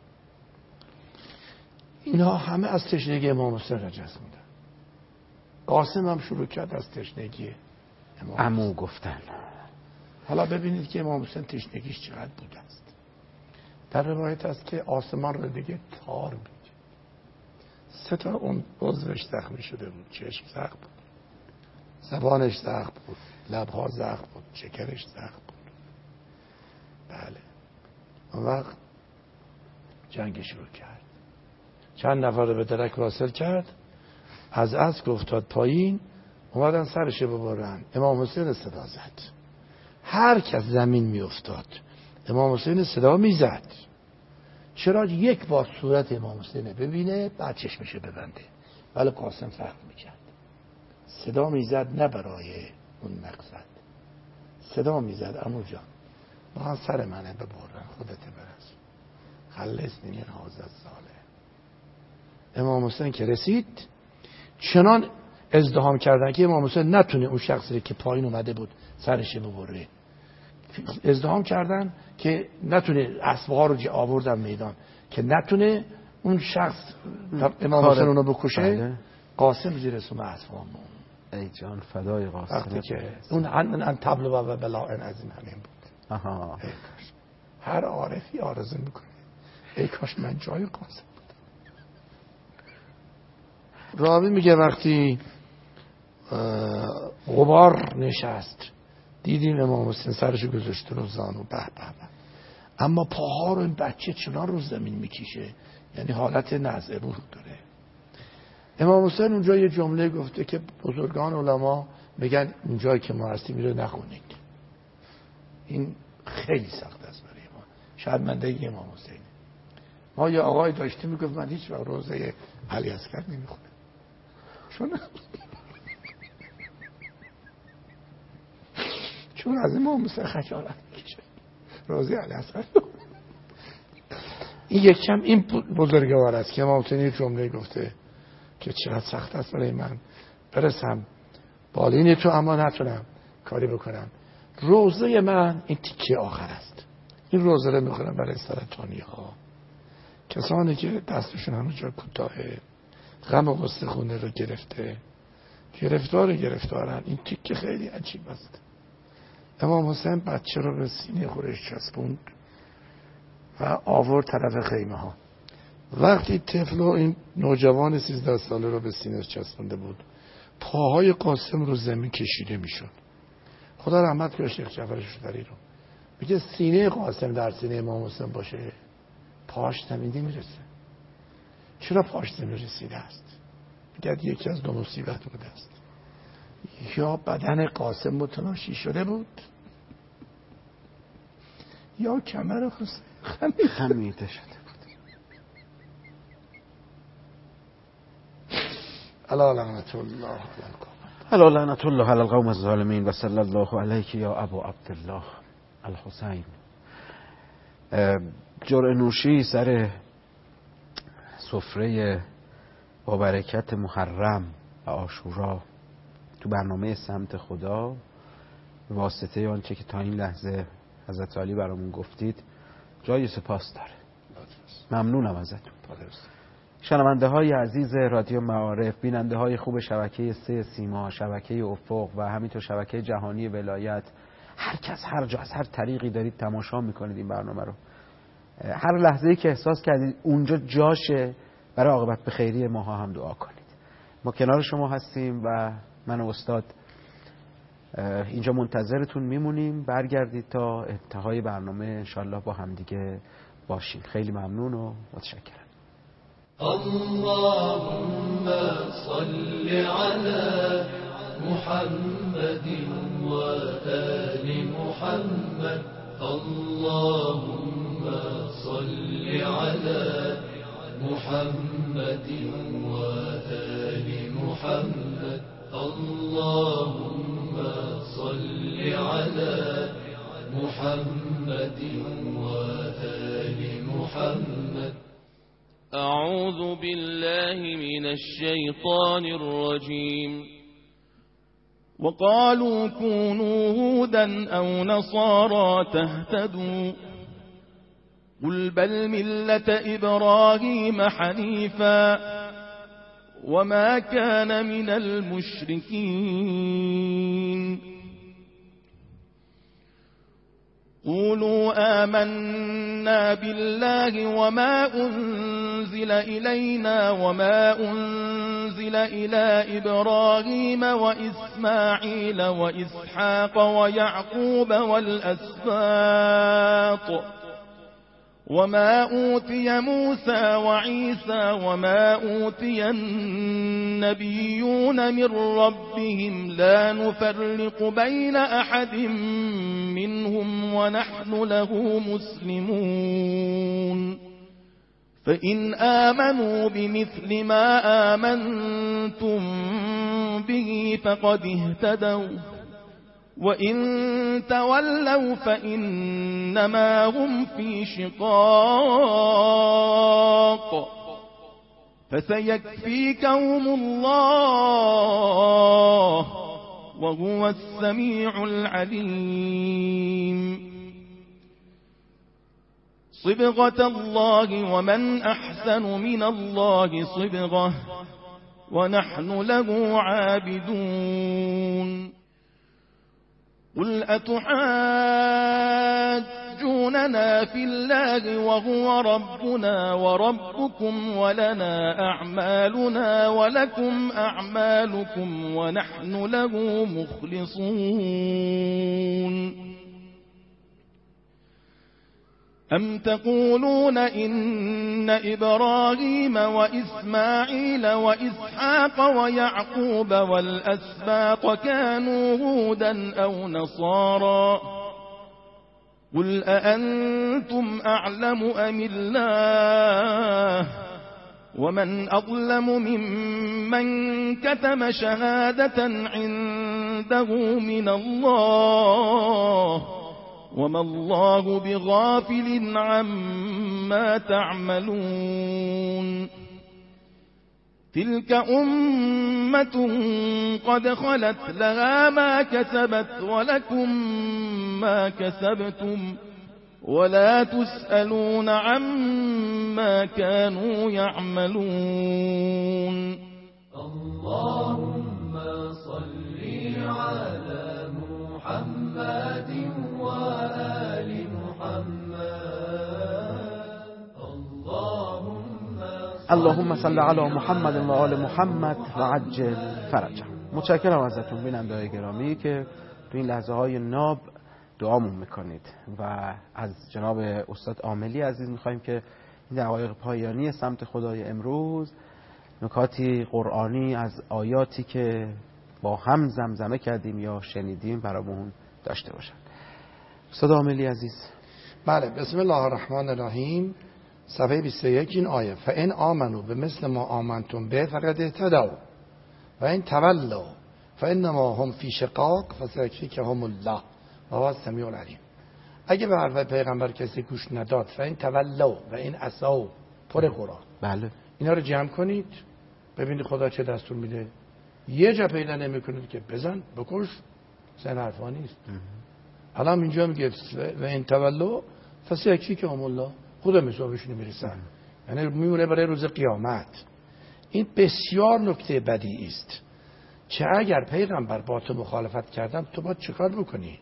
اینها همه از تشنگی امام حسین رجز میدن. قاسم هم شروع کرد از تشنگی عمو گفتن. حالا ببینید که امام حسین تشنگیش چقدر بوده است. در روایت است که آسمان رو دیگه تار میگه. 3 تا اون عضوش زخمی شده بود. چشم زخم بود، زبانش زخم بود، لبها زخم بود، شکرش زخم بود. بله. اون وقت جنگ شروع کرد. چند نفر رو به درک واصل کرد، از اسب افتاد پایین، اومدن سرش ببرن. امام حسین صدا زد. هر کس زمین می افتاد امام حسین صدا می زد. چرا؟ یک بار صورت امام حسین ببینه بعد چشمشو ببنده. ولی قاسم فرق می کرد، صدا می زد، نه برای اون مقصد. صدا می زد عمو جان با سر منه ببرن، خودت برس، خلصنی من هذا الظالم. امام حسین که رسید چنان ازدحام کردن که امام حسین نتونه اون شخصی که پایین اومده بود سرش ببره. ازدحام کردن که نتونه اسبها رو آوردن میدان که نتونه اون شخص امام حسین اونو بکشه. بله. قاسم زیر سوم اسبها موند. ای جان فدای قاسم. وقتی که اون ان تبلو و بلا ان از این همین بود. آها. ای کاش هر عارفی آرزو میکنه ای کاش من جای قاسم بودم. راوی میگه وقتی غبار نشست دیدیم امام حسین سرشو گذاشته رو زانو، به به به، اما پاها رو این بچه چنان رو زمین میکشه، یعنی حالت نزع روح داره. امام حسین اونجا یه جمله گفته که بزرگان علما میگن اونجایی که ما هستیم رو نخونید. این خیلی سخت است برای ما، شرمندگی امام حسین. ما یه آقای داشتیم میگفت من هیچ وقت روزه علی اصغر نمیخونم، چون از امام حسین خجالت میکشه روزه علی اصغر. این یک کم این بزرگوار است که امام حسین یه جمله گفته که چقدر سخت است برای من برسم بالین تو اما نتونم کاری بکنم. روزه من این تیکه آخر است. این روزه رو میخونم برای سرطانی ها، کسانی که دستشون همونجا کوتاه، غم و غصه خونه رو گرفته، گرفتارن. این تیکه خیلی عجیب است. امام حسین بچه رو به سینه خودش چسبوند و آورد طرف خیمه ها. وقتی طفل و این نوجوان 13 ساله رو به سینه چسبونده بود، پاهای قاسم رو زمین کشیده میشد. خدا رحمت کنه شیخ جعفر شجری رو، میگه سینه قاسم در سینه امام حسین باشه پاش زمین نمیرسه. چرا پاش زمین رسیده است؟ میگه یکی از دو مصیبت بوده است: یا بدن قاسم متلاشی شده بود، یا کمر حسین خمیده شده بود. الا لعنت الله علیکم، الا لعنت الله علی القوم الظالمین و صلی الله علیک یا ابو عبدالله الحسین. جرعه نوشی سر سفره با برکت محرم و عاشورا تو برنامه سمت خدا، واسطه آنچه که تا این لحظه حضرت علی برامون گفتید، جای سپاس داره. ممنونم ازتون. شنونده های عزیز رادیو معارف، بیننده های خوب شبکه 3 سیما، شبکه افق و همینطور شبکه جهانی ولایت، هر کس هر جا از هر طریقی دارید تماشا میکنید این برنامه رو، هر لحظه‌ای که احساس کردید اونجا جاشه برای عاقبت به خیری ماها هم دعا کنید. ما کنار شما هستیم و من و استاد اینجا منتظرتون میمونیم. برگردید تا انتهای برنامه انشالله با هم دیگه باشیم. خیلی ممنون و متشکرم. اللهم صل على محمد و آل محمد. اللهم صل على محمد و آل محمد. اللهم صل على محمد و آل محمد. أعوذ بالله من الشيطان الرجيم. وقالوا كونوا هودا أو نصارى تهتدوا قل بل ملة إبراهيم حنيفا وما كان من المشركين. قولوا آمنا بالله وما أنزل إلينا وما أنزل إلى إبراهيم وإسماعيل وإسحاق ويعقوب والأسباط وما أوتي موسى وعيسى وما أوتي النبيون من ربهم لا نفرق بين أحد منهم ونحن له مسلمون. فإن آمنوا بمثل ما آمنتم به فقد اهتدوا وإن تولوا فإنما هم في شقاق فسيكفيكهم الله وهو السميع العليم. صبغة الله ومن أحسن من الله صبغة ونحن له عابدون. قل أتحاجوننا في الله وهو ربنا وربكم ولنا أعمالنا ولكم أعمالكم ونحن له مخلصون. أم تقولون إن إبراهيم وإسماعيل وإسحاق ويعقوب والأسباط كانوا هودا أو نصارى قل أأنتم أعلم أم الله ومن أظلم ممن كتم شهادة عنده من الله وما الله بغافل عما تعملون. تلك أمة قد خلت لها ما كسبت ولكم ما كسبتم ولا تسألون عما كانوا يعملون. اللهم اللهم صل علی محمد و آل محمد و عجل فرجهم. متشکرم ازتون بیننده‌های گرامی که تو این لحظه های ناب دعامون میکنید و از جناب استاد عاملی عزیز میخوایم که این دقایق پایانی سمت خدای امروز نکاتی قرآنی از آیاتی که با هم زمزمه کردیم یا شنیدیم برامون داشته باشن. استاد عاملی عزیز. بله، بسم الله الرحمن الرحیم. صفحه 21 این آیه: فإن آمنوا بمثل ما آمنتم به فقد اهتدوا و این تولوا فإنما هم فی شقاق فسیکفیکهم الله و هو السمیع العلیم. اگه به حرف پیغمبر کسی گوش نداد، فإن تولوا و این عصوا، پر قرآن، بله، اینا رو جمع کنید ببینید خدا چه دستور میده. یه جا پیدا نمیکنید که بزن بکش، سن حرفا نیست. الان اینجا میگه و این تولوا فسیکفیکهم الله، خدا حسابشون میرسن، یعنی میمونه برای روز قیامت. این بسیار نکته بدی است. چه اگر پیغمبر با تو مخالفت کردن، تو باید چیکار بکنی؟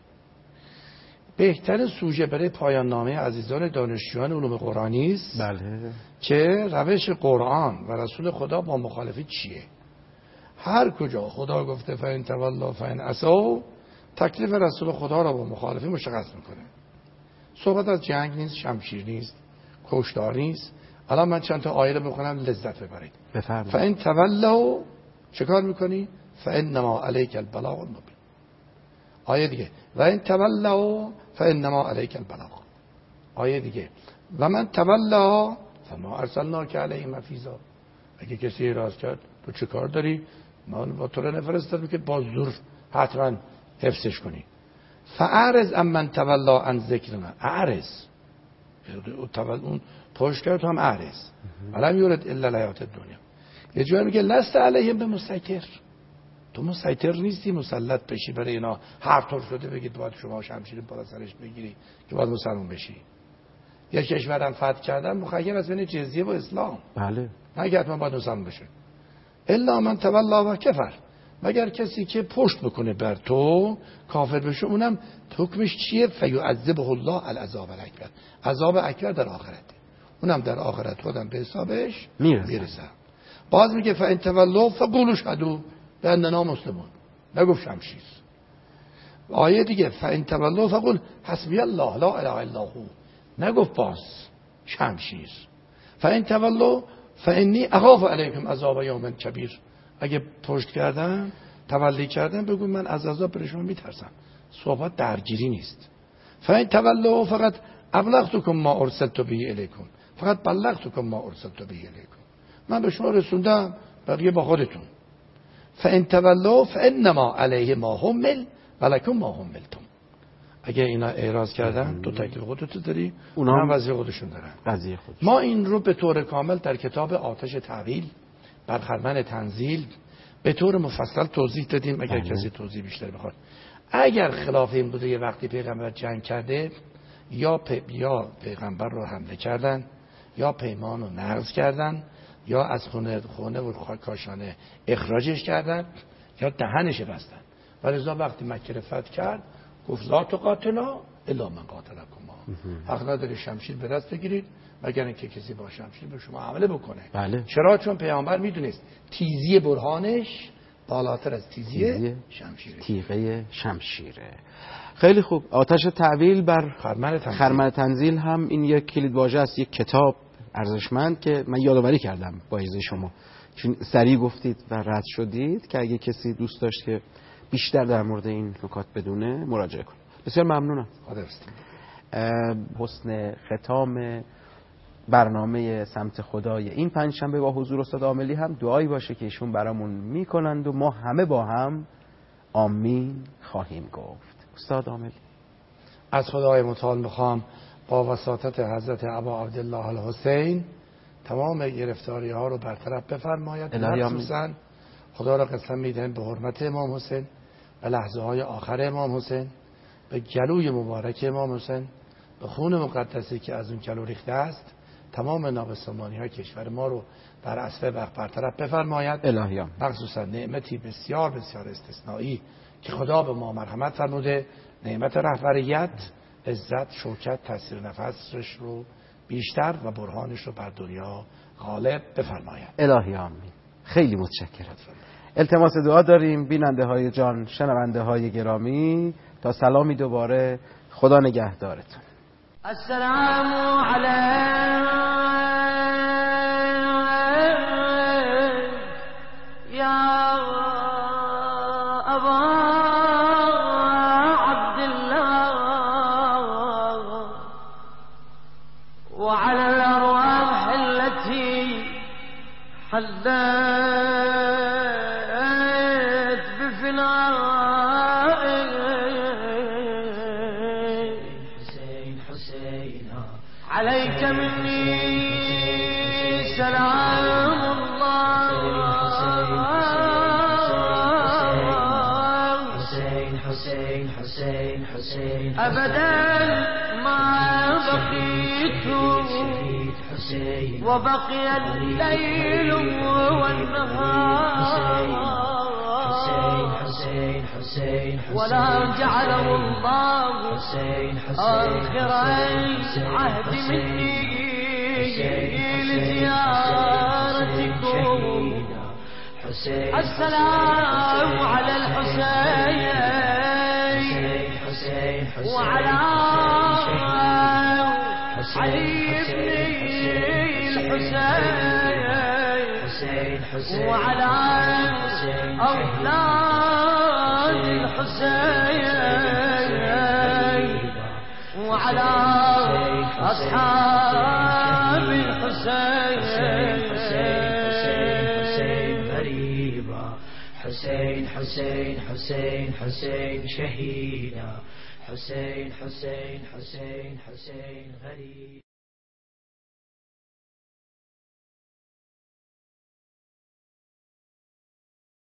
بهترین سوژه برای پایان نامه عزیزان دانشجویان علوم قرآنی است. بله، که روش قرآن و رسول خدا با مخالفت چیه. هر کجا خدا گفته فإن تولوا فإن عصوا، تکلیف رسول خدا را با مخالفی مشخص میکنه. صحبت از جنگ نیست، شمشیر نیست، کشتار نیست. الان من چند تا آیه رو بخونم لذت ببرید. بفرمایید. فإن تولوا چه کار میکنی؟ فإنما علیک البلاغ المبین. آیه دیگه: و این تولوا فإنما علیک البلاغ. آیه دیگه: و من تولا فما ارسلناک علیهم حفیظا. اگه کسی اعتراض کرد تو چه کار داری؟ من با تو نفرستادم که با زور حتما حفظش کنی. فاعرض عمن تولا عن ذکرنا. اعرض، اون پشت کرد، تو هم اعرض. ولم یرد الا الحیات الدنیا. یه جایی میگه لست علیهم بمسیطر، تو مسیطر نیستی مسلط بشی برای اینا. هر طور شده بگید باید شما شمشیر بالا سرش بگیری که باید مسلمان بشی. یک کشورم فتح کردن مخیر از بین جزیه و اسلام. بله، نگه حتما باید مسلمان بشه. الا من تولا و کفر، مگر کسی که پشت بکنه بر تو کافر بشه، اونم حکمش چیه؟ فیعذبه الله العذاب الاکبر. عذاب اکبر در آخرته، اونم در آخرت خودم به حسابش میرسه. باز میگه فإن تولوا فقولوا اشهدوا بأننا مسلمون. نگفت شمشیر. آیه دیگه: فإن تولوا فقل حسبی الله لا اله الا هو. نگفت باز شمشیر. فإن تولوا فإنی اخاف علیکم عذاب یوم کبیر. اگه پشت کردن، تولی کردن، بگو من از عذاب بر شما میترسم. صحبت درگیری نیست. فإن تولوا فقط ابلغتکم ما ارسلت به الیکم، فقط بلغتکم ما ارسلت به الیکم، من به شما رسوندم، بقیه با خودتون. فإن تولوا فإنما علیه ما حمل ولکم ما حملتم. اگه اینا اعراض کردن، تو تکلیف خودت داری، اونا هم وظیفه خودشون دارن. قضیه خودش. ما این رو به طور کامل در کتاب آتش تحویل بر خرمن تنزیل به طور مفصل توضیح دادیم. اگر کسی توضیح بیشتر بخواد. اگر خلاف این بوده یه وقتی پیغمبر جنگ کرده، یا پیغمبر رو حمله کردن، یا پیمان رو نقض کردن، یا از خونه و کاشانه اخراجش کردن، یا دهنش بستن. ولذا وقتی مکه فتح کرد گفت لا تقاتلا الا من قاتلکم. حق نداری شمشیر به دست بگیرید مگر اینکه کسی با شمشیر به شما حمله بکنه. بله. چرا؟ چون پیامبر میدونست تیزی برهانش بالاتر از تیزی شمشیره. تیغه شمشیره. خیلی خوب. آتش تحویل بر خرمن تنزیل هم این یک کلیدواژه است، یک کتاب ارزشمند که من یادآوری کردم با اجازه شما، چون سریع گفتید و رد شدید که اگه کسی دوست داشت که بیشتر در مورد این نکات بدونه مراجعه کنه. بسیار ممنونم. حسن ختام برنامه سمت خدای این پنجشنبه با حضور استاد عاملی هم دعایی باشه که ایشون برامون میکنند و ما همه با هم آمین خواهیم گفت. استاد عاملی. از خدای متعال میخوام با وساطت حضرت ابا عبدالله الحسین تمام گرفتاری ها رو برطرف بفرماید. مخصوصا خدا را قسم میدهم به حرمت امام حسین، به لحظه های آخر امام حسین، به گلوی مبارک امام حسین، به خون مقدسی که از اون گلو ریخته است، تمام نابسامانی های کشور ما رو بر اسب وقت برطرف بفرماید. الهیام. مخصوصا نعمتی بسیار بسیار استثنایی که خدا به ما مرحمت فرموده، نعمت رهبریت، عزت، شوکت، تاثیر نفسش رو بیشتر و برهانش رو بر دنیا غالب بفرماید. الهی آمین. خیلی متشکرم. التماس دعا داریم بیننده های جان، شنونده های گرامی. تا سلامی دوباره، خدا نگهدارتون. السلام علیک یا ابا عبدالله وعلى الأرواح التي حلت عليك مني سلام الله أبدا ما بقيت وبقي الليل والنهار ولا جعله الله آخر عهد مني لزيارتكم. السلام على الحسين وعلى علي بن الحسين وعلى أولاد الحسين وعلى أصحاب الحسين. حسين حسين حسين حسين شهيدا حسين حسين حسين حسين غريب.